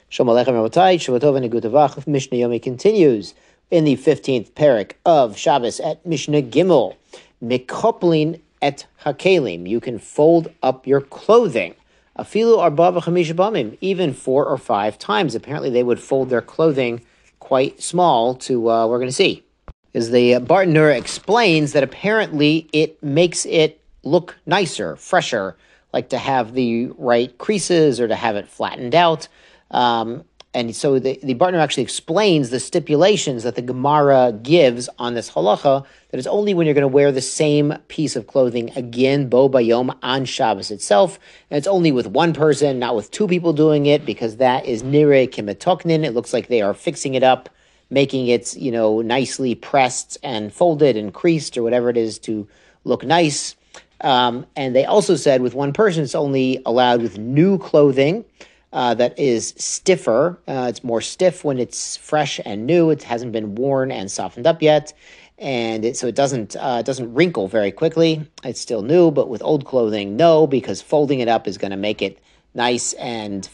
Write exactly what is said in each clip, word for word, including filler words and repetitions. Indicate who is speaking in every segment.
Speaker 1: Shalom Aleichem Rabotai, Shabbat Tov and Gutavach. Mishnah Yomi continues in the fifteenth parak of Shabbos at Mishnah Gimel. Mikoplin et hakelim. You can fold up your clothing. Afilu arba v'chamish bamim. Even four or five times. Apparently they would fold their clothing quite small to, uh, we're going to see. As the uh, Barton Nura explains that apparently it makes it look nicer, fresher, like to have the right creases or to have it flattened out. Um, and so the, the Barton Nura actually explains the stipulations that the Gemara gives on this halacha, that it's only when you're going to wear the same piece of clothing again, bo bayom, on Shabbos itself, and it's only with one person, not with two people doing it, because that is nire kimetoknin. It looks like they are fixing it up, making it, you know, nicely pressed and folded and creased or whatever it is to look nice. Um, and they also said with one person, it's only allowed with new clothing uh, that is stiffer. Uh, it's more stiff when it's fresh and new. It hasn't been worn and softened up yet. And it, so it doesn't uh, it doesn't wrinkle very quickly. It's still new, but with old clothing, no, because folding it up is going to make it nice. And,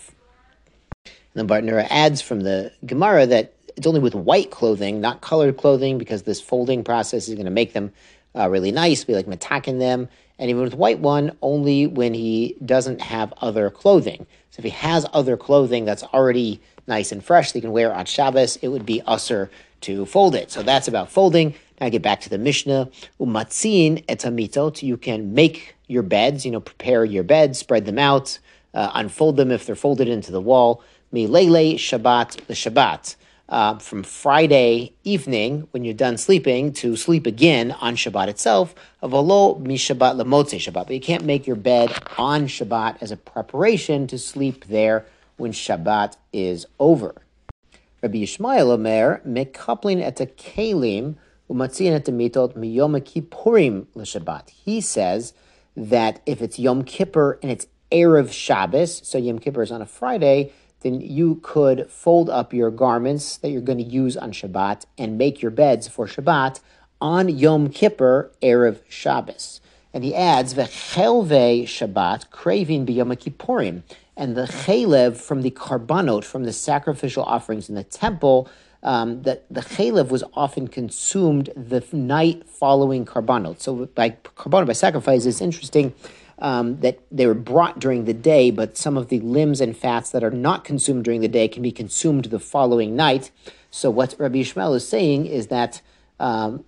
Speaker 1: and the Barton Nura adds from the Gemara that it's only with white clothing, not colored clothing, because this folding process is going to make them uh, really nice, be like metakin them. And even with white one, only when he doesn't have other clothing. So if he has other clothing that's already nice and fresh, they can wear on Shabbos, it would be usher to fold it. So that's about folding. Now I get back to the Mishnah. Umatzin et hamitot. You can make your beds, you know, prepare your beds, spread them out, uh, unfold them if they're folded into the wall. Milele Shabbat the Shabbat. Uh, from Friday evening, when you're done sleeping, to sleep again on Shabbat itself, avolo mi Shabbat lemotzei Shabbat. But you can't make your bed on Shabbat as a preparation to sleep there when Shabbat is over. Rabbi Yishmael Omer, mekaplin et kelim umatzin et mitot miyom kippurim l'Shabbat. He says that if it's Yom Kippur and it's Erev Shabbos, so Yom Kippur is on a Friday, then you could fold up your garments that you're going to use on Shabbat and make your beds for Shabbat on Yom Kippur, Erev Shabbos. And he adds, V'chelvei Shabbat, craving b'Yom Kippurim. And the chelev from the karbanot, from the sacrificial offerings in the temple, um, that the chelev was often consumed the night following karbanot. So by karbanot, by sacrifice, it's interesting Um, that they were brought during the day, but some of the limbs and fats that are not consumed during the day can be consumed the following night. So what Rabbi Yishmael is saying is that um,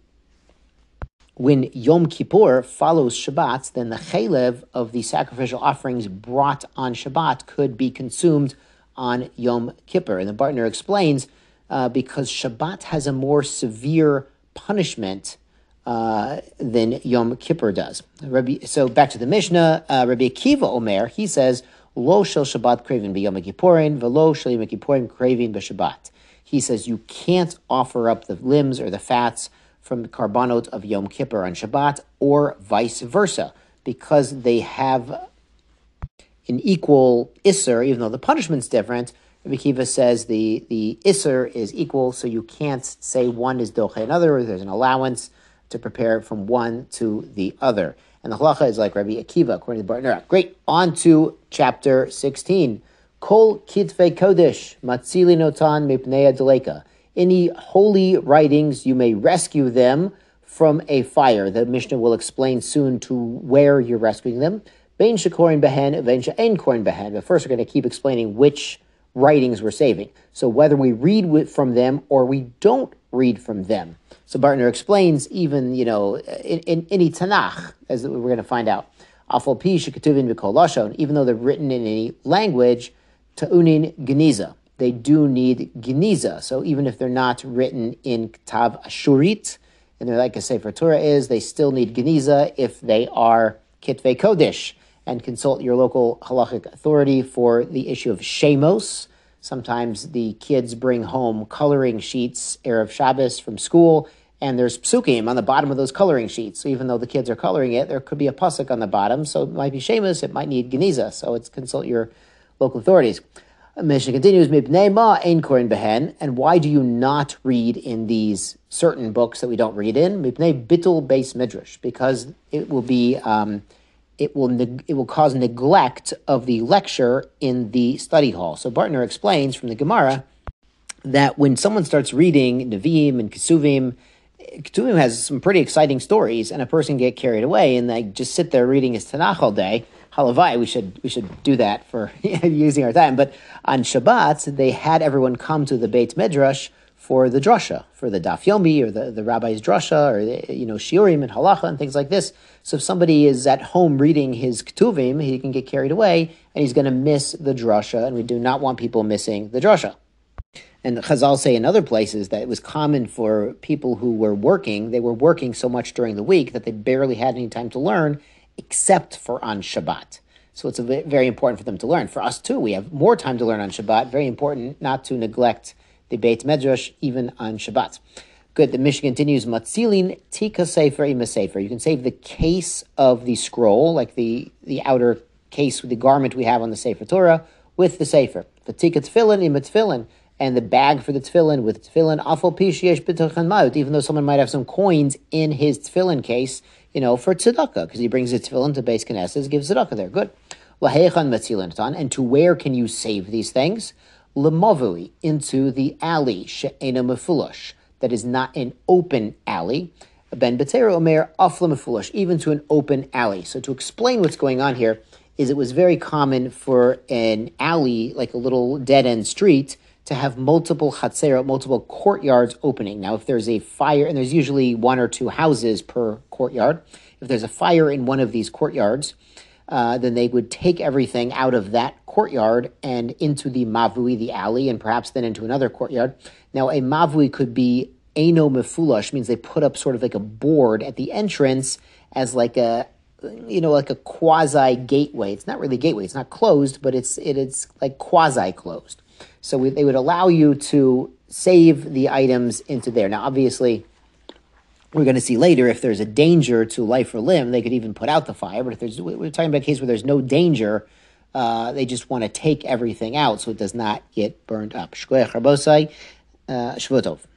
Speaker 1: when Yom Kippur follows Shabbat, then the chelev of the sacrificial offerings brought on Shabbat could be consumed on Yom Kippur. And the Barton Nura explains, uh, because Shabbat has a more severe punishment Uh, than Yom Kippur does. Rabbi, so back to the Mishnah, uh, Rabbi Akiva Omer, he says, Lo shel Shabbat craving b'Yom Kippurin, v'lo shel Yom Kippurim craving b'Shabbat. He says you can't offer up the limbs or the fats from the karbanot of Yom Kippur on Shabbat, or vice versa, because they have an equal isser, even though the punishment's different. Rabbi Akiva says the, the isser is equal, so you can't say one is doche another, or there's an allowance to prepare from one to the other. And the halacha is like Rabbi Akiva, according to the Barton Nura. Great. On to chapter sixteen. Kol kitvei kodesh matzili notan mipnei adeleka. Any holy writings, you may rescue them from a fire. The Mishnah will explain soon to where you're rescuing them. Bein shekorin behen, bein she'ein korin behen. But first we're going to keep explaining which writings we're saving. So whether we read from them or we don't read from them. So Barton Nura explains even, you know, in, in any Tanakh, as we're going to find out, Afal pi shekatuvin b'kol lashon, even though they're written in any language, ta'unin geniza. They do need geniza. So even if they're not written in Ktav Ashurit, and they're like a Sefer Torah is, they still need geniza if they are kitvei kodesh. And consult your local halachic authority for the issue of shemos. Sometimes the kids bring home coloring sheets, Erev Shabbos, from school, and there's psukim on the bottom of those coloring sheets. So even though the kids are coloring it, there could be a pasuk on the bottom, so it might be shemos, it might need geniza. So it's consult your local authorities. Mishnah continues, Mipnei ma ein korin behen, and why do you not read in these certain books that we don't read in? Mipnei bittul beis midrash, because it will be... Um, it will neg- it will cause neglect of the lecture in the study hall. So Bartner explains from the Gemara that when someone starts reading Nevi'im and Kesuvim, Ketuvim has some pretty exciting stories, and a person get carried away and they just sit there reading his Tanakh all day. Halavai, we should we should do that for using our time. But on Shabbat, they had everyone come to the Beit Midrash for the drasha, for the Daf Yomi or the, the rabbi's drasha, or the, you know, shiurim and halacha and things like this. So if somebody is at home reading his Ketuvim, he can get carried away and he's going to miss the drasha, and we do not want people missing the drasha. And Chazal say in other places that it was common for people who were working, they were working so much during the week that they barely had any time to learn, except for on Shabbat. So it's a very important for them to learn. For us too, we have more time to learn on Shabbat. Very important not to neglect the Beit Medrash even on Shabbat. Good. The Mishnah continues, Matzilin tika sefer ima sefer. You can save the case of the scroll, like the, the outer case with the garment we have on the Sefer Torah, with the sefer. The tika tefillin ima tefillin. And the bag for the tefillin with tefillin, afal pi sheyesh b'tochan mayut, even though someone might have some coins in his tefillin case, you know, for tzedakah, because he brings his tefillin to Beis Knesset, gives tzedakah there. Good. Lahechan matzilin tan, and to where can you save these things? Lemavui, into the alley, she'ena mefulash, that is not an open alley. Ben Betera Omer afla mefulash, even to an open alley. So to explain what's going on here, is it was very common for an alley, like a little dead-end street, to have multiple chatzerot, multiple courtyards opening. Now, if there's a fire, and there's usually one or two houses per courtyard, if there's a fire in one of these courtyards, uh, then they would take everything out of that courtyard and into the mavui, the alley, and perhaps then into another courtyard. Now, a mavui could be eno mefulash, means they put up sort of like a board at the entrance as like a, you know, like a quasi gateway. It's not really a gateway. It's not closed, but it's it, it's like quasi closed. So we, they would allow you to save the items into there. Now, obviously, we're going to see later if there's a danger to life or limb, they could even put out the fire. But if there's, we're talking about a case where there's no danger, uh, they just want to take everything out so it does not get burned up. Shkoyach Rabosai, uh, Shvotov.